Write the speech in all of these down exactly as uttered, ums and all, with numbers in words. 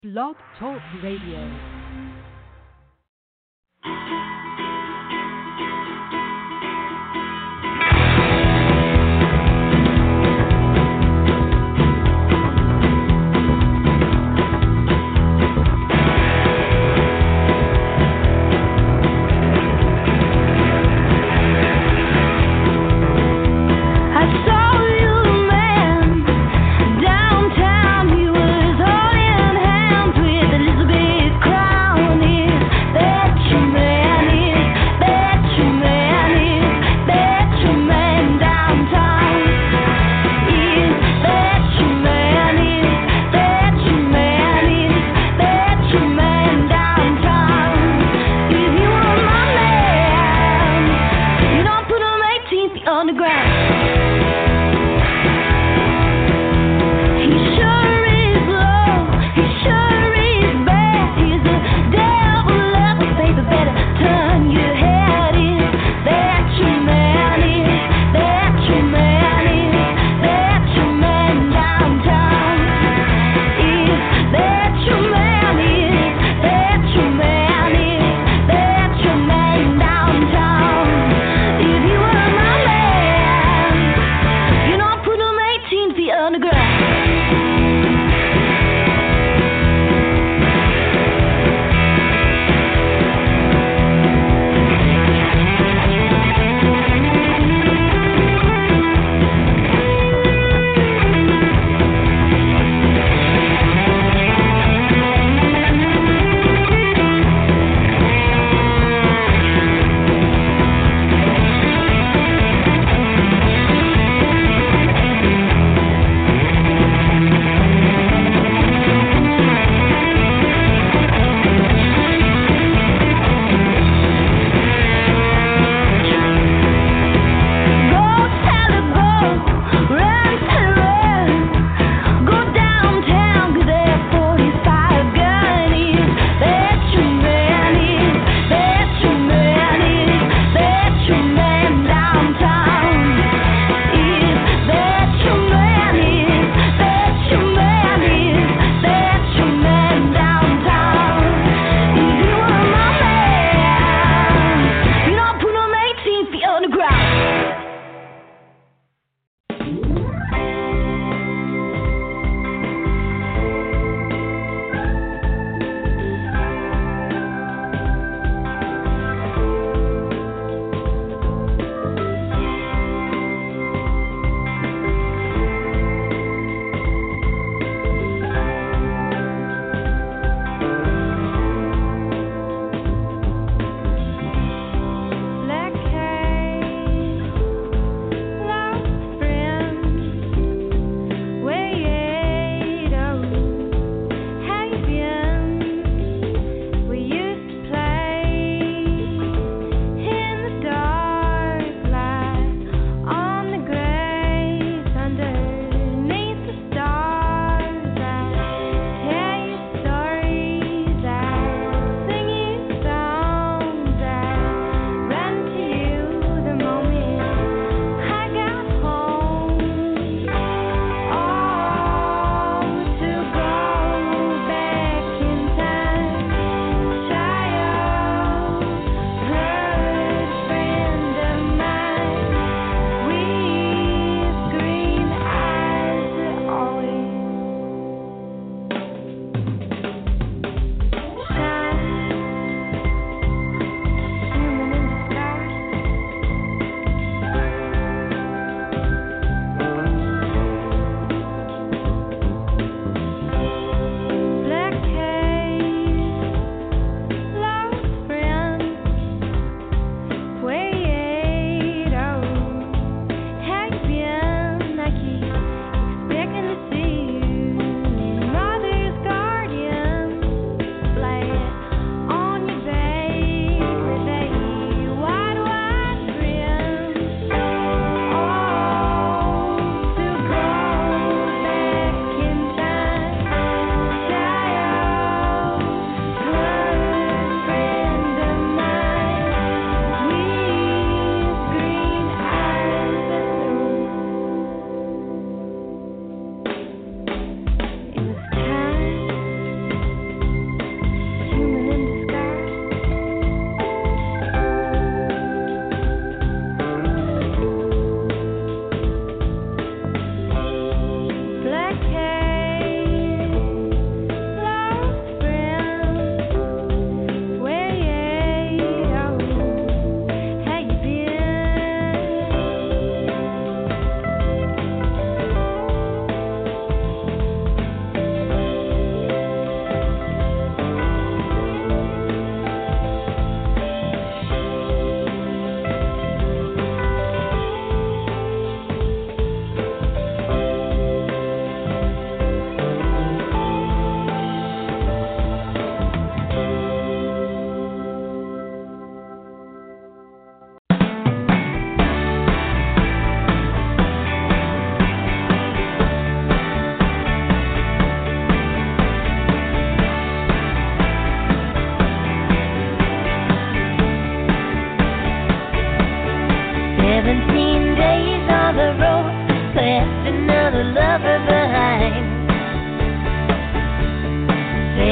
Blog Talk Radio. Man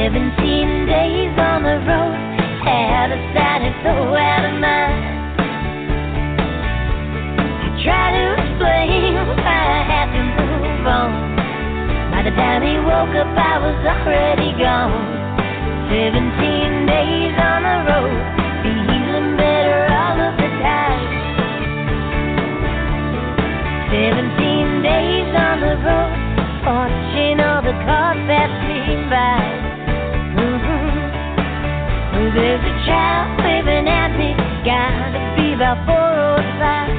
Seventeen days on the road, out of sight and so out of mind. I try to explain why I had to move on. By the time he woke up, I was already gone. Seventeen days on the road, feeling better all of the time. Seventeen days on the road, watching all the cars pass me by. Mm-hmm. There's a child waving at me, gotta be about four or five.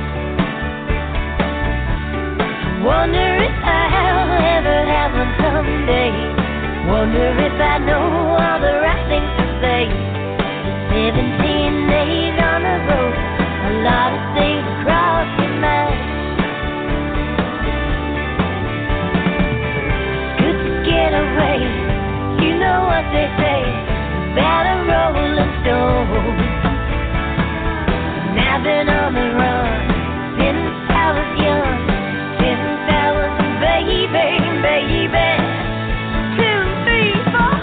Wonder if I'll ever have one someday. Wonder if I know all the right things to say. Seventeen days on the road, a lot of things cross your mind. Good to get away, you know what they say about a rolling stone. And I've been on the run since I was young, since I was a baby, baby. Two, three, four.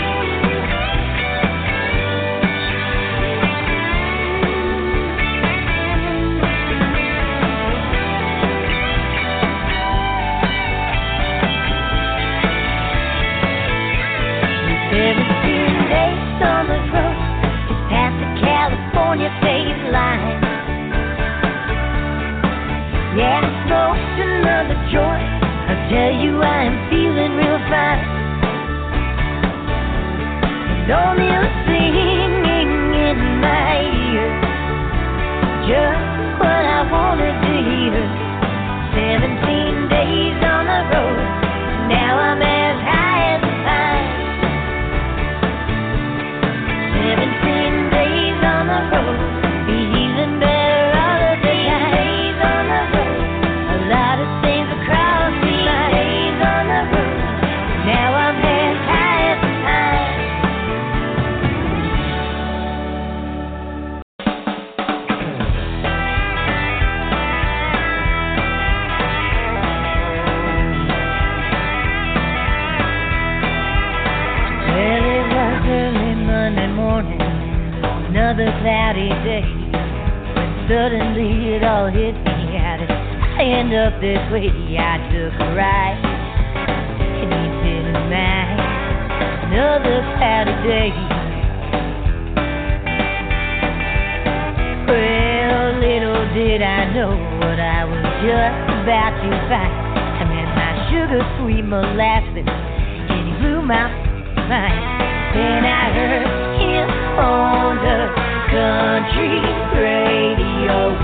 Seventeen days on the road, past the California phase line. Yeah, I smoked another joint. I tell you I am feeling real fine. And only a singing in my ear, just what I wanted to hear. Seventeen days on the road, now I'm as high as the pine. Seventeen days on the road, feeling better all of the time. Days on the road, a lot of things across the line. Days on the road, now I'm as high as the pine. Well, it was early Monday morning, another cloudy day, when suddenly it all hit me. How did I end up this way? I took a ride, and he didn't mind. Another cloudy day. Well, little did I know what I was just about to find. I met my sugar-sweet molasses, and he blew my mind. Then I heard him on the country radio.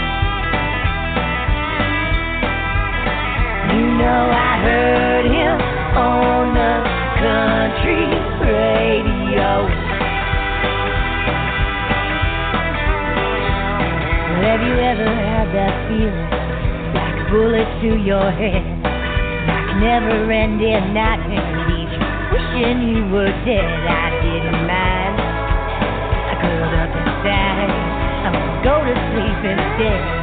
You know I heard him on the country radio. Well, have you ever had that feeling, like a bullet to your head, like a never-ending nightmare, leaves you wishing you were dead? I didn't mind. I curled up inside, I'm gonna go to sleep instead.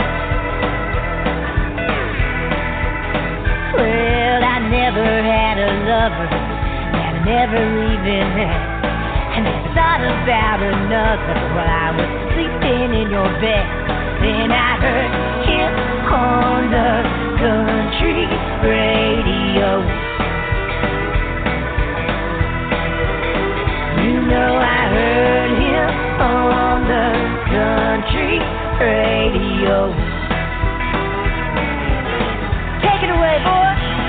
Well, I never had a lover that I never even had. I never thought about another while I was sleeping in your bed. Then I heard him on the country radio. You know I heard him on the country radio. Take it away, boy.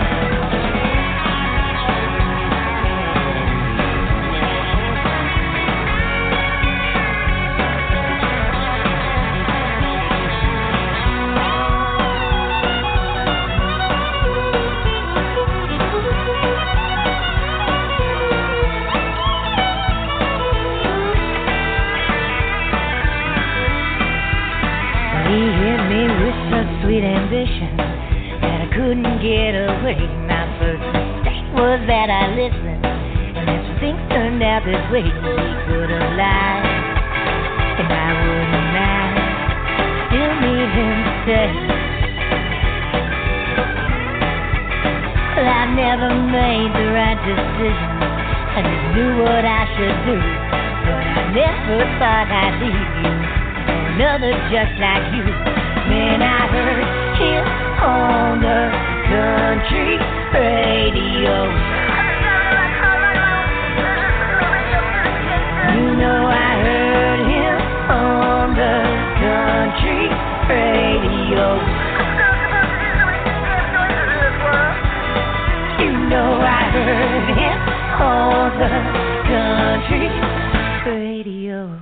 He hit me with such sweet ambition that I couldn't get away. My first mistake was that I listened, and if things turned out this way, he could have lied, and I wouldn't mind. Still need him to stay. Well, I never made the right decision. I just knew knew what I should do, but I never thought I'd leave you for another just like you. Man, I heard him on the country radio. You know I heard him on the country radio. You know I heard him on the country radio.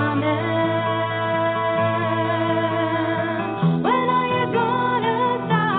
When are you gonna stop?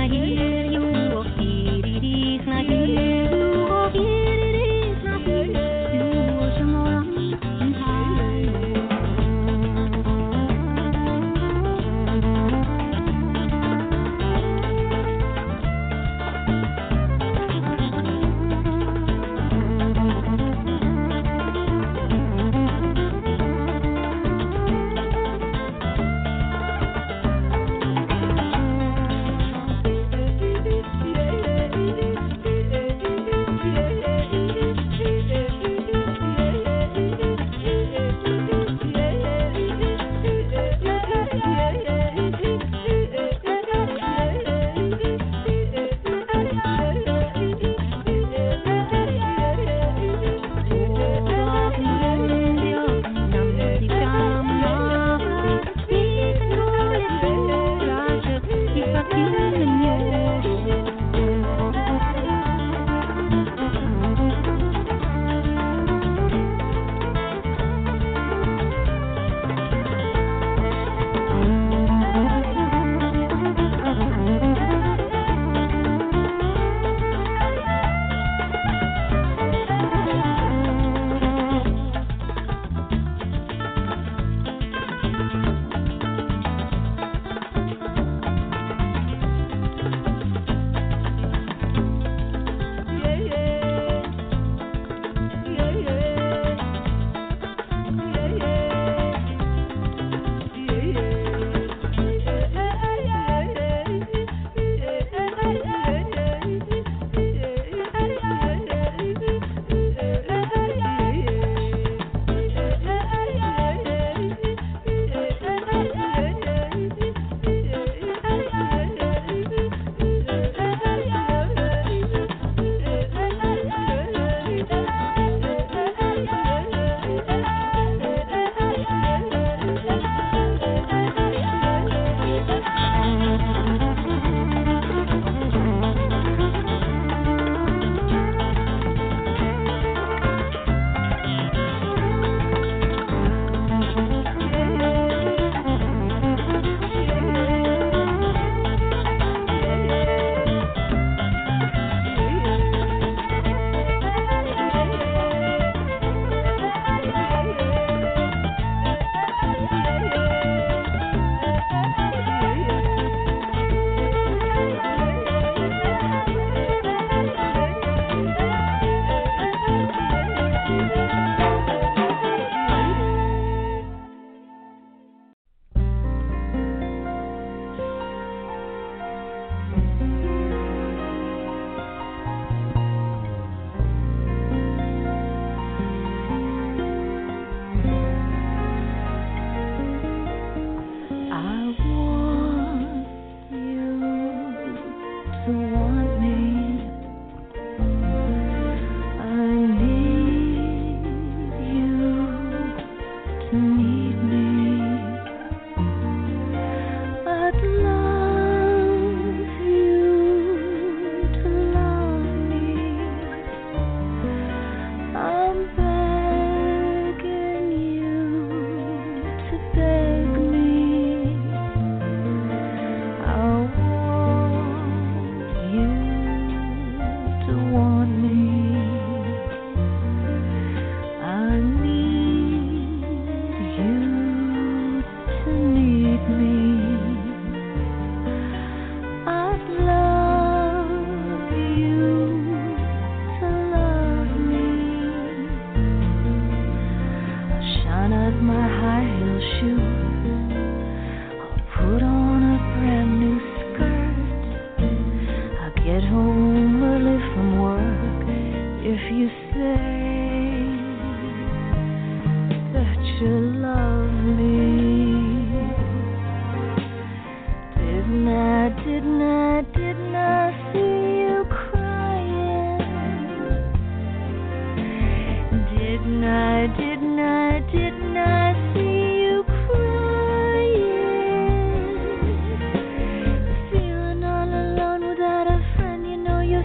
Feeling all alone without a friend, you know you're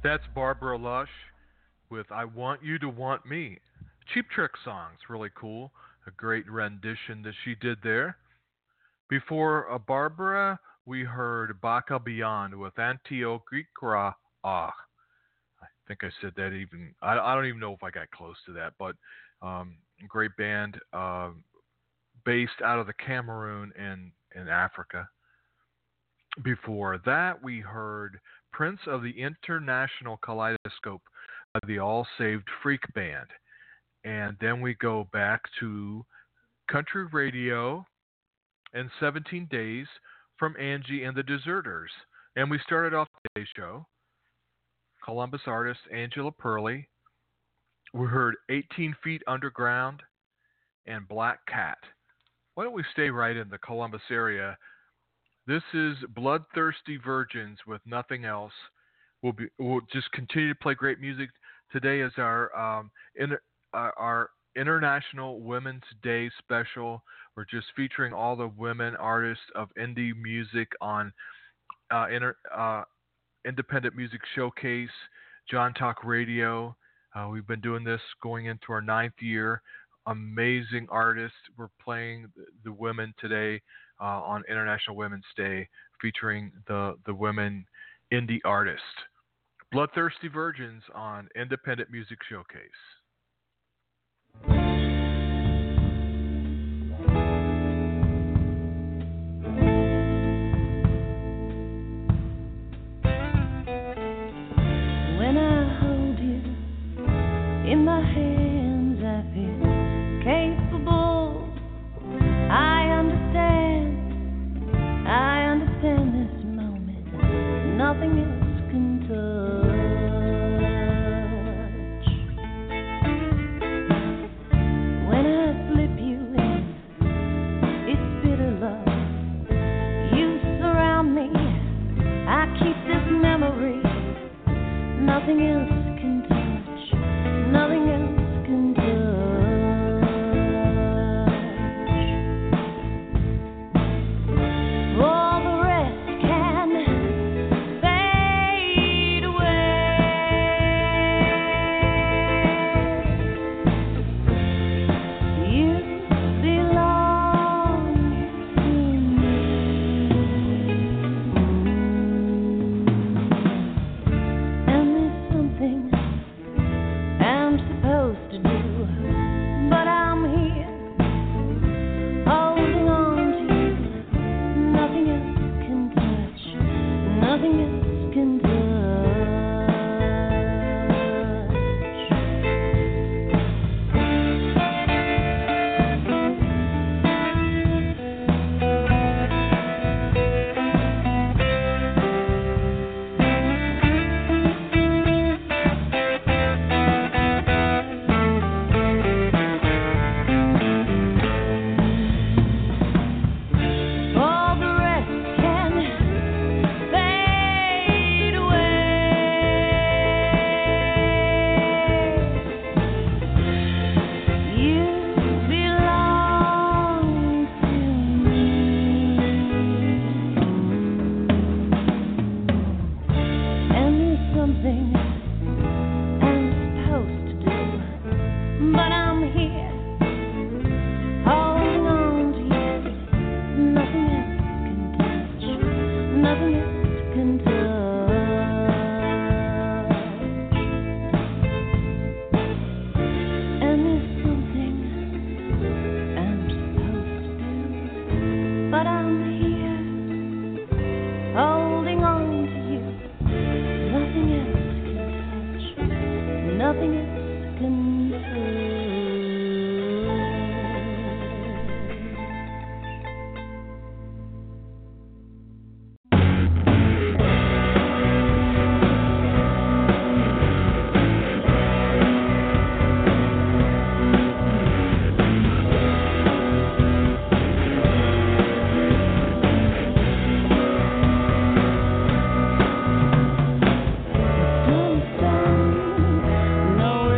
That's Barbara Lush with I Want You to Want Me. Cheap Trick song's really cool. A great rendition that she did there. Before uh, Barbara, we heard Baka Beyond with Antio Grikra Ah. I think I said that even, I, I don't even know if I got close to that, but um, great band uh, based out of the Cameroon in, in Africa. Before that, we heard Prince of the International Kaleidoscope of the All Saved Freak Band. And then we go back to Country Radio and seventeen Days from Angie and the Deserters. And we started off today's show, Columbus artist Angela Perley. We heard eighteen Feet Underground and Black Cat. Why don't we stay right in the Columbus area? This is Bloodthirsty Virgins with Nothing Else. We'll be we'll just continue to play great music. Today is our um, in, uh, our International Women's Day special. We're just featuring all the women artists of indie music on uh, inter, uh, Independent Music Showcase, John Talk Radio. Uh, we've been doing this going into our ninth year. Amazing artists. We're playing the, the women today uh, on International Women's Day, featuring the, the women indie artists. Bloodthirsty Virgins on Independent Music Showcase. When I hold you in my hands, I feel capable. I understand, I understand this moment. Nothing else can touch. When I slip you in, it's bitter love. You surround me, I keep this memory. Nothing else can touch, nothing else can touch. All the rest can fade away. You belong to me. And there's something I'm supposed to do, but I'm here holding on to you. Nothing else can touch, nothing else can touch. All the rest can fade away. You belong to me. And there's something I'm supposed to do, but I'm here holding on to you. Nothing else can touch, nothing else can touch. And there's something I'm supposed to do, but I'm here holding on to you. Nothing else can touch, nothing else can touch. Sun's down, no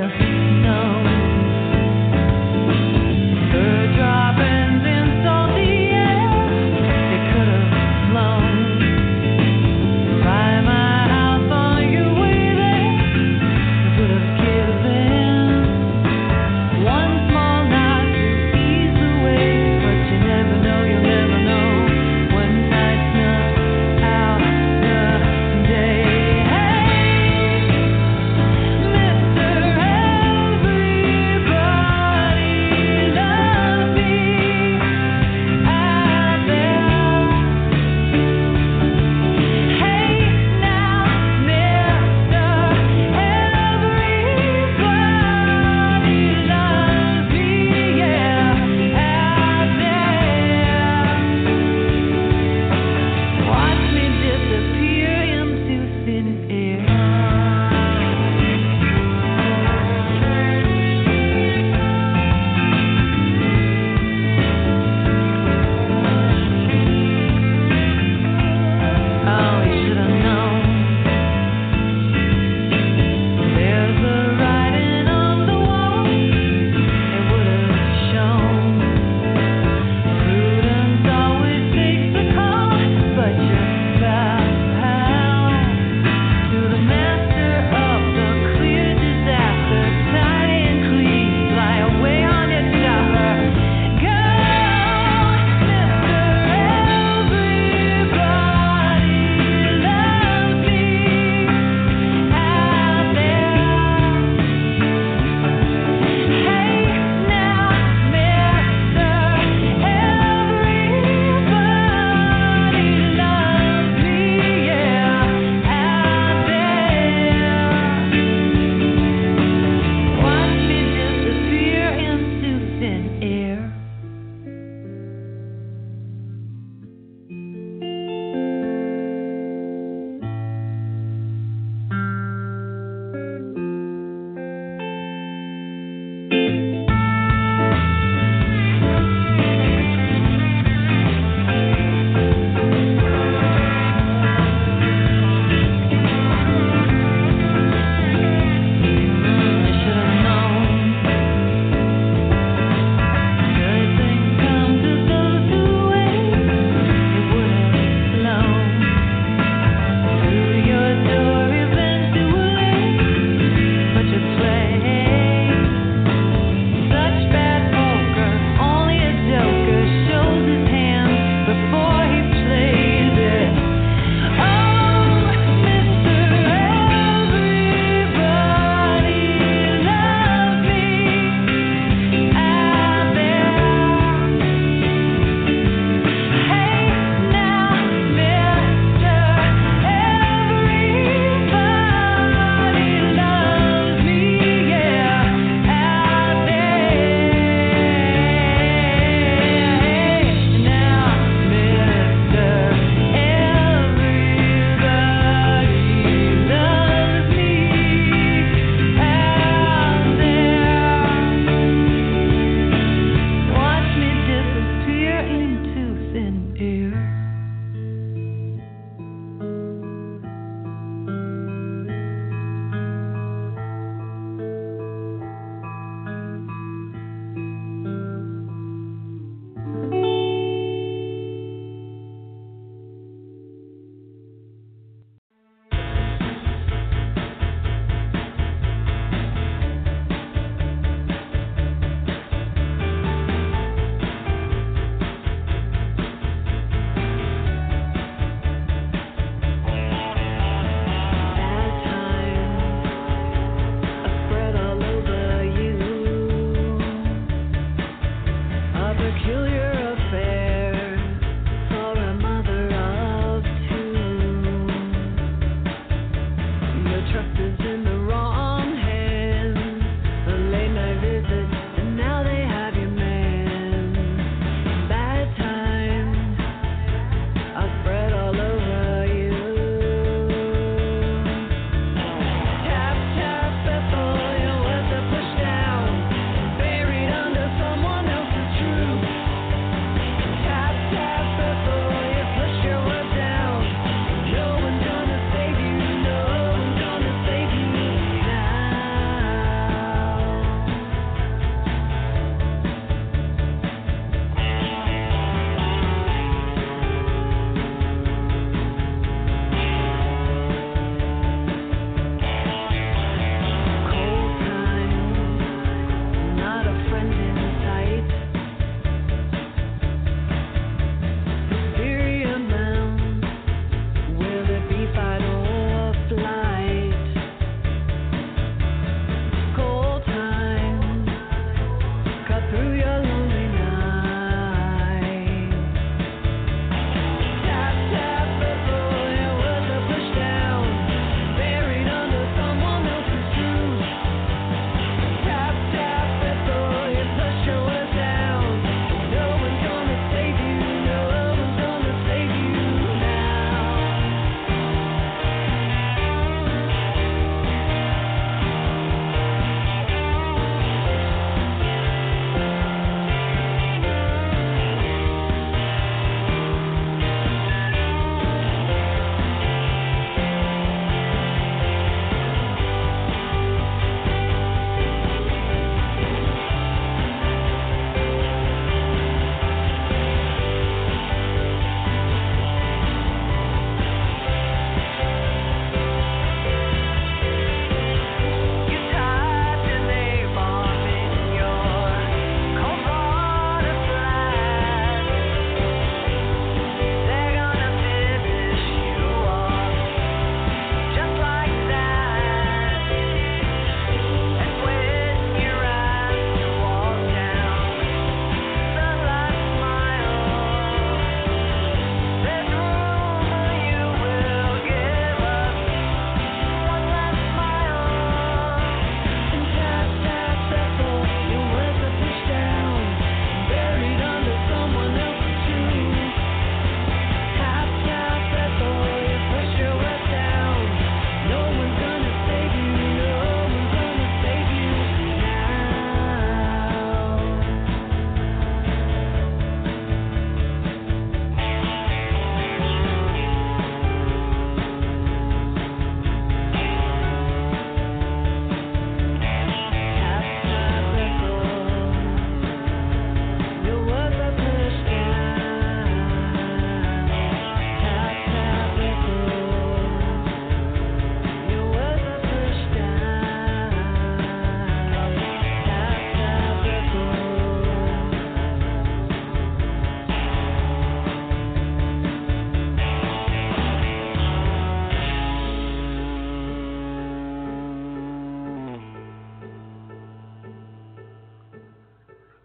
Mister Every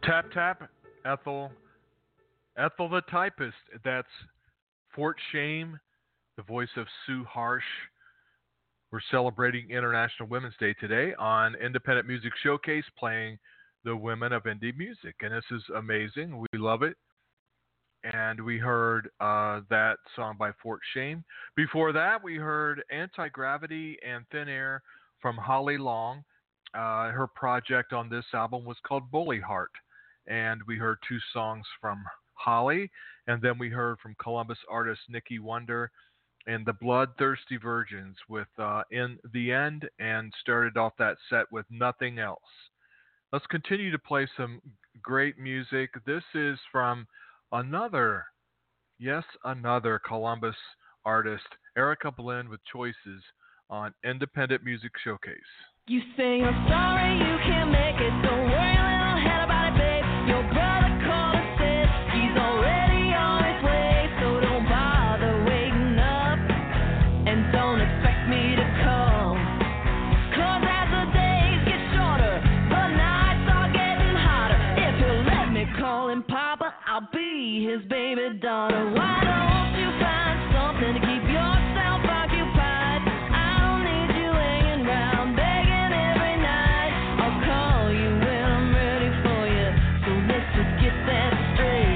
Tap Tap, Ethel. Ethel the Typist. That's Fort Shame, the voice of Sue Harsh. We're celebrating International Women's Day today on Independent Music Showcase, playing the women of indie music. And this is amazing. We love it. And we heard uh, that song by Fort Shame. Before that, we heard Anti-Gravity and Thin Air from Holly Long. Uh, her project on this album was called Bully Heart. And we heard two songs from Holly. And then we heard from Columbus artist Nikki Wonder and the Bloodthirsty Virgins with uh, In the End, and started off that set with Nothing Else. Let's continue to play some great music. This is from another, yes, another Columbus artist, Erica Blinn, with Choices on Independent Music Showcase. You say you're sorry, you can't make it. Don't worry a little head about it, babe. Your brother called and said he's already on his way, so don't bother waiting up and don't expect me to come. Cause as the days get shorter, the nights are getting hotter. If you'll let me call him Papa, I'll be his baby daughter. Why don't you find something to keep yourself occupied? I don't need you hanging around begging every night. I'll call you when I'm ready for you, so let's just get that straight.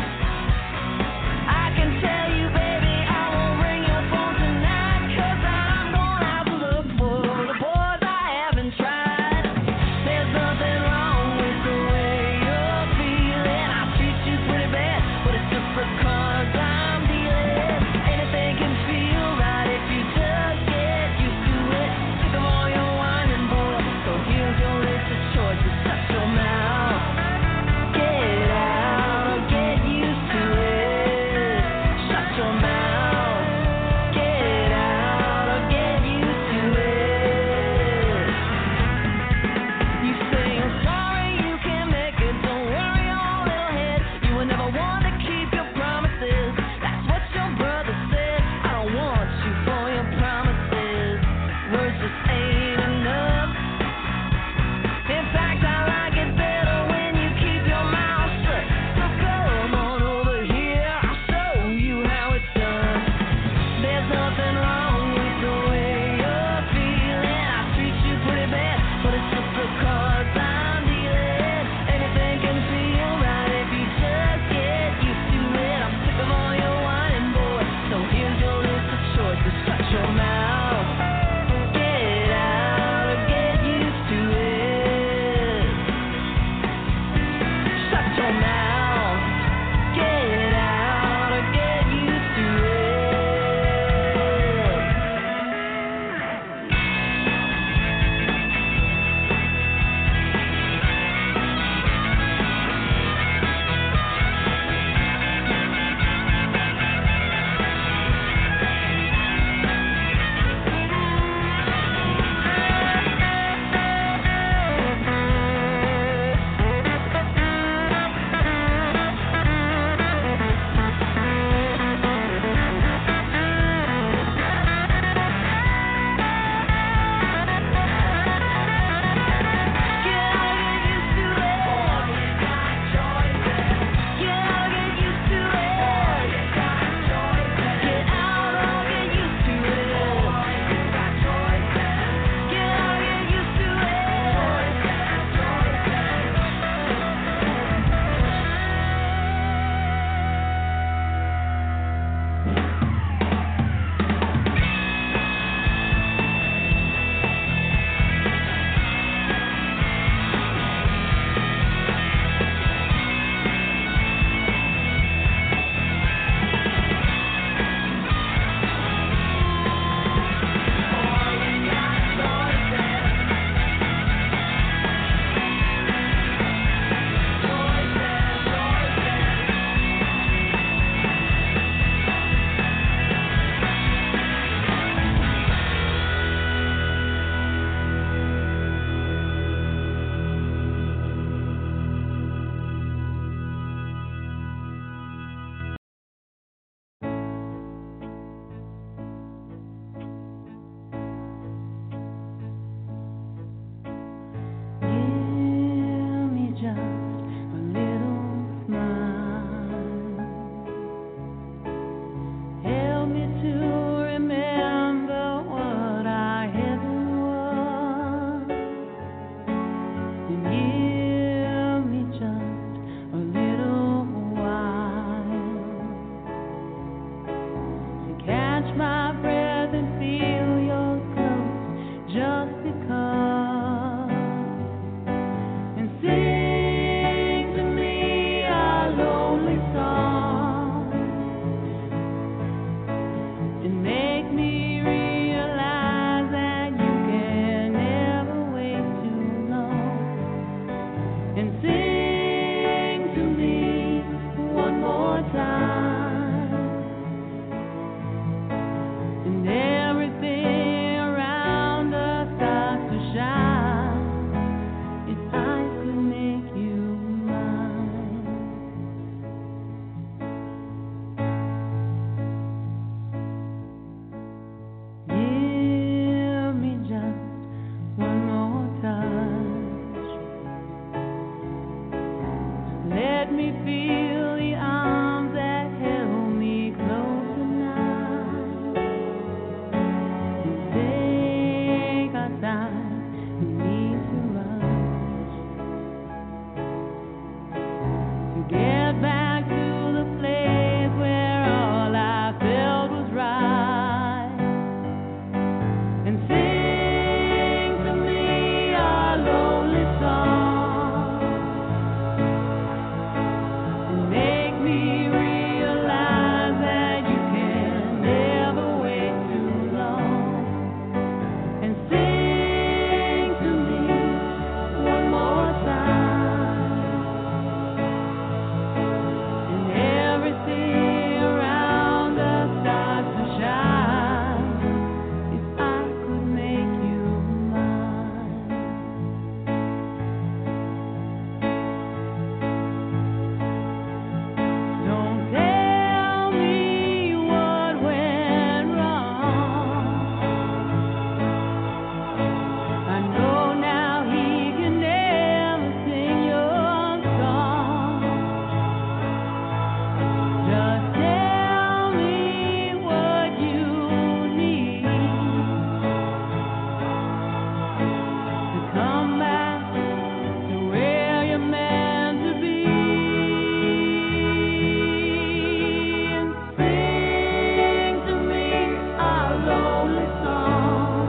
I can tell you, baby, I won't ring your phone tonight, cause I'm gonna have to look for the boys I haven't tried. There's nothing wrong with the way you're feeling. I treat you pretty bad, but it's just because I let me feel the arms that held me close tonight. Take our time, we need to rush to get back to the place where all I felt was right, and sing to me our lonely song, and make me realize that you can never wait too long, and sing to me one more time, and everything around us starts to shine. If I could make you mine. Don't tell me what went wrong. I know now he can never sing your song. Just tell me what you need to come back to where you're meant to be, and sing to me our lonely song,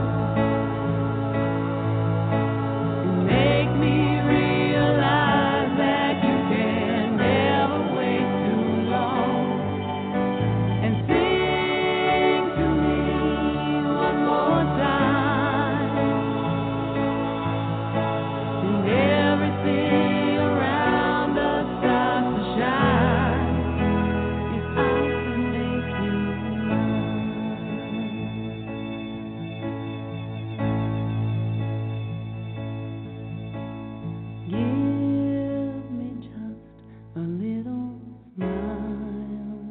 and make me realize that you can never wait too long, and sing to me one more time, and everything around us starts to shine. If I could make you mine. Give me just a little smile.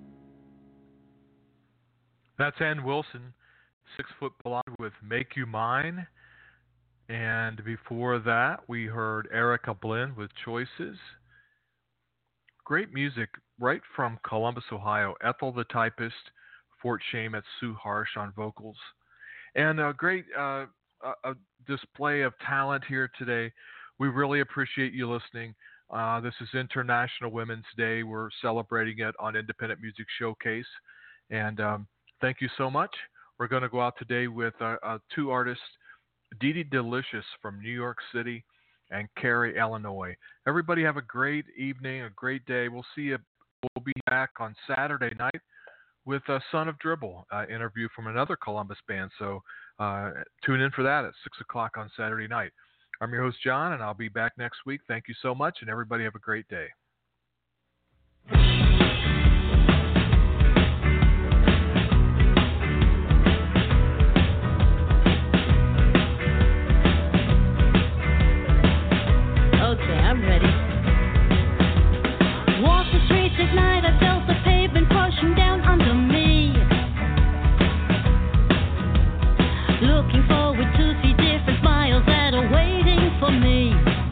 That's Ann Wilson, Six Foot Blonde with Make You Mine. And before that, we heard Erica Blend with Choices. Great music right from Columbus, Ohio. Ethel the Typist, Fort Shamet, Sue Harsh on vocals. And a great uh, a, a display of talent here today. We really appreciate you listening. Uh, this is International Women's Day. We're celebrating it on Independent Music Showcase. And um, thank you so much. We're going to go out today with uh, uh, two artists, Dee Dee Delicious from New York City and Cary, Illinois. Everybody have a great evening, a great day. We'll see you. We'll be back on Saturday night with uh, Son of Dribble, uh, interview from another Columbus band. So uh, tune in for that at six o'clock on Saturday night. I'm your host, John, and I'll be back next week. Thank you so much, and everybody have a great day. Okay, I'm ready. Walked the streets at night, I felt the pavement pushing down under me. Looking forward to see different smiles that are waiting for me.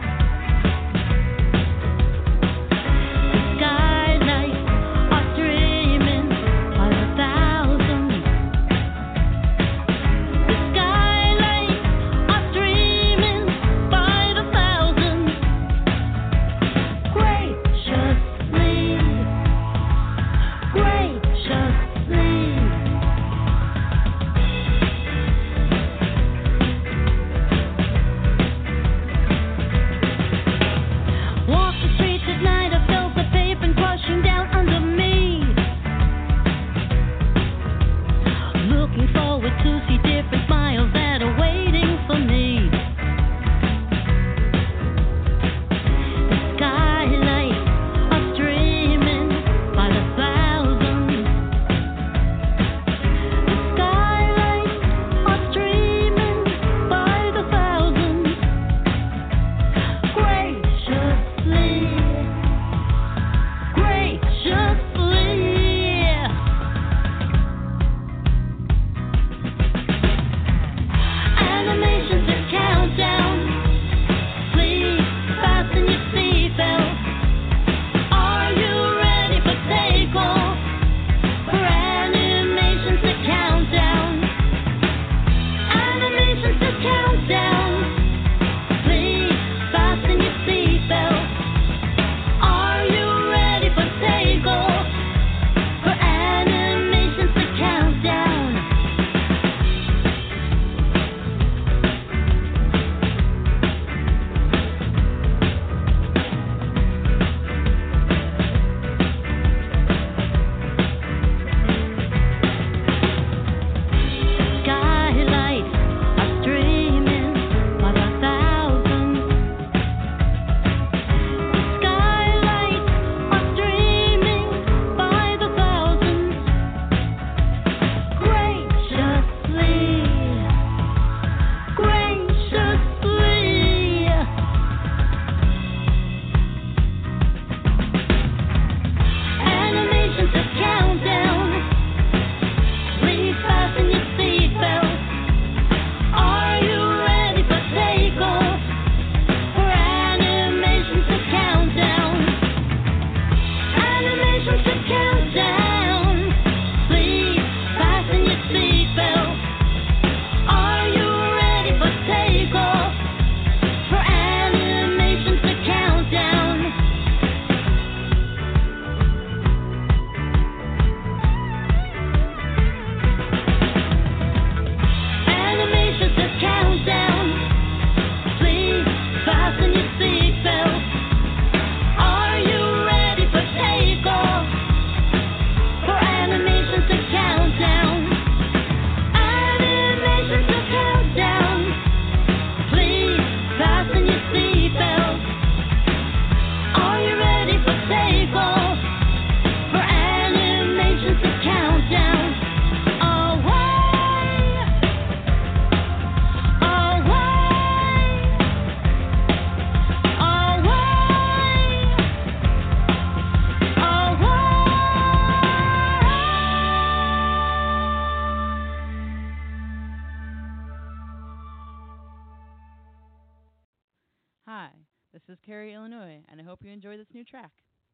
The skylights are streaming by the thousands. The skylights are streaming by the thousands. Hi, this is Carrie, Illinois, and I hope you enjoy this new track.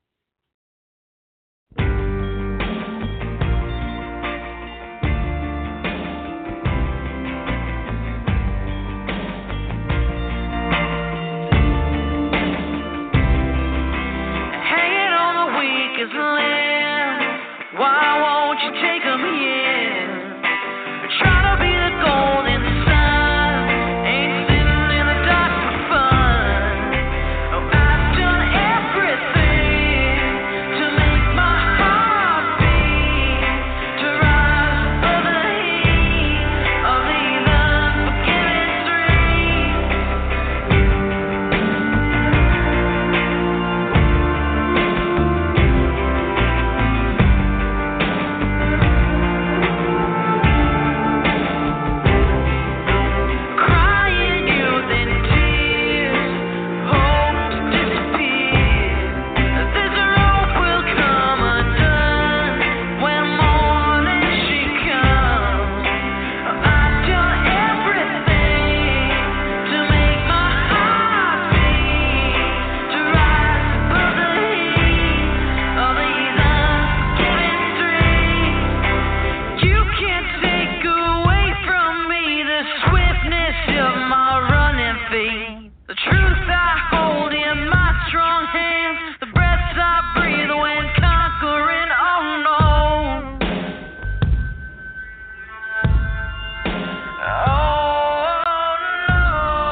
Hanging on the weakest limb. Why won't you take 'em in? Try to be the golden sun. Ain't sitting in the dark for fun. Oh, I've done everything to make my heart beat, to rise above the heat of these unforgiving streets. Crying youth and tears, hope to disappear. This rope will come undone when morning she comes. I've done everything to make my heart beat, to rise above the heat of these unforgiving streets. You can't take away from me the swiftness of my running feet, the truth I hold in my strong hands, the breaths I breathe when conquering unknown. Oh no.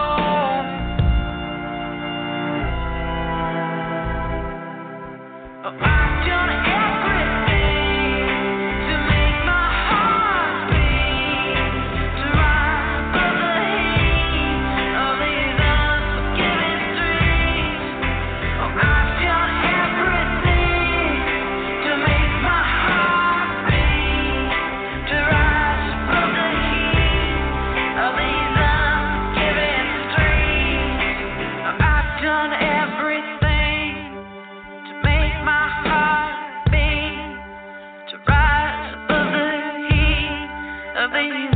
Oh, I've done everything to make my heart beat, to rise above the heat of these unforgiving streets. Oh, I've done everything to make my heart beat, to rise above the heat of these unforgiving streets. Oh, I've done everything to make my heart beat, to rise above the heat of these